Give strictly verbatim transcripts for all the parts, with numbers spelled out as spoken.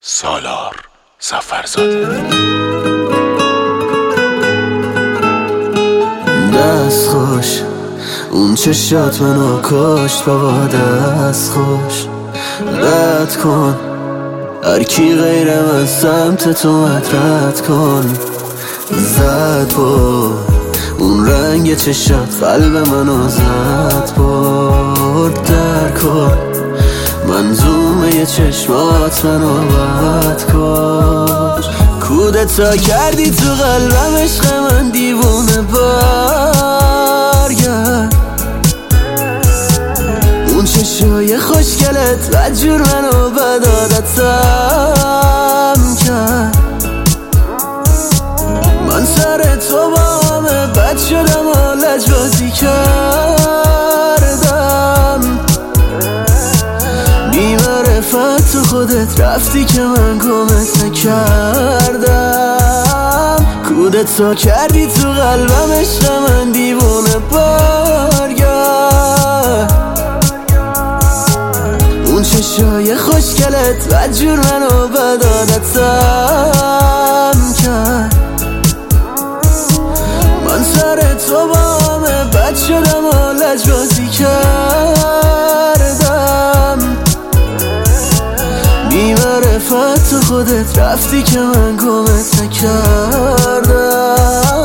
سالار ظفرزاده. دست خوش اون چشات منو کشت، بابا دست خوش رد کن هر کی غیر من سمت تو رد کن. زد با اون رنگ چشات قلب منو زد برد. در کن منظومه چشمات منو بد کن. کودتا کردی تو قلبم عشق من دیوونه برگرد. اون چشای خوشگلت بدجور منو بد عادتم کرد. من سر تو با همه بد شدم و لجبازی کردم. بی معرفت تو خودت رفتی که من گمت نکردم. کودتا کردی تو قلبم عشق من دیوونه برگرد. اون چشای خوشگلت بدجور منو بد عادتم کرد. من سر تو با همه بد شدم و لجبازی کردم. بی معرفت تو خودت رفتی که من گمت نکردم.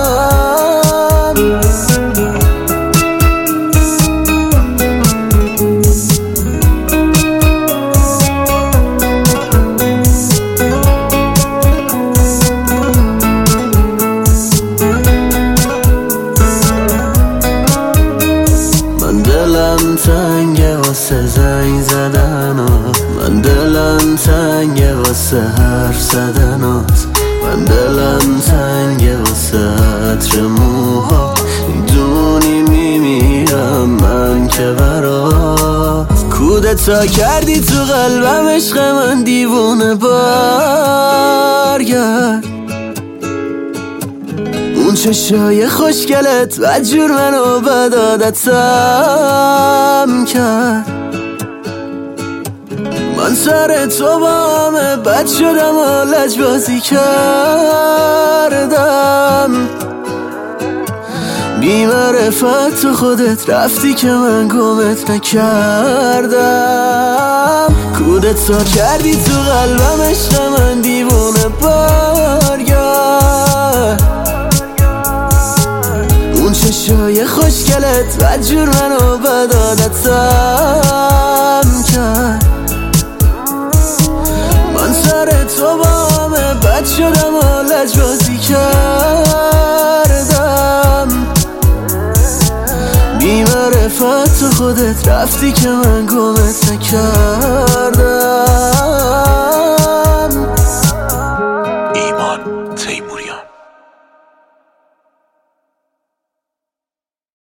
دلم تنگه واسه زنگ زدنات، من دلم تنگه واسه حرف زدنات، من دلم تنگه واسه عطر موهات. میدونی میمیرم من که برات. کودتا کردی تو قلبم عشق من دیوونه برگرد. اون چشای خوشگلت بدجور منو بد عادتم کرد. من سر تو با همه بد شدم و لجبازی کردم. بی معرفت تو خودت رفتی که من گمت نکردم. کودتا کردی تو قلبم عشق من دیوونه برگرد. اون چشای خوشگلت بدجور منو بد عادتم کرد. من سر تو با همه بد شدم و لجبازی کردم. بی معرفت تو خودت رفتی که من گمت نکردم.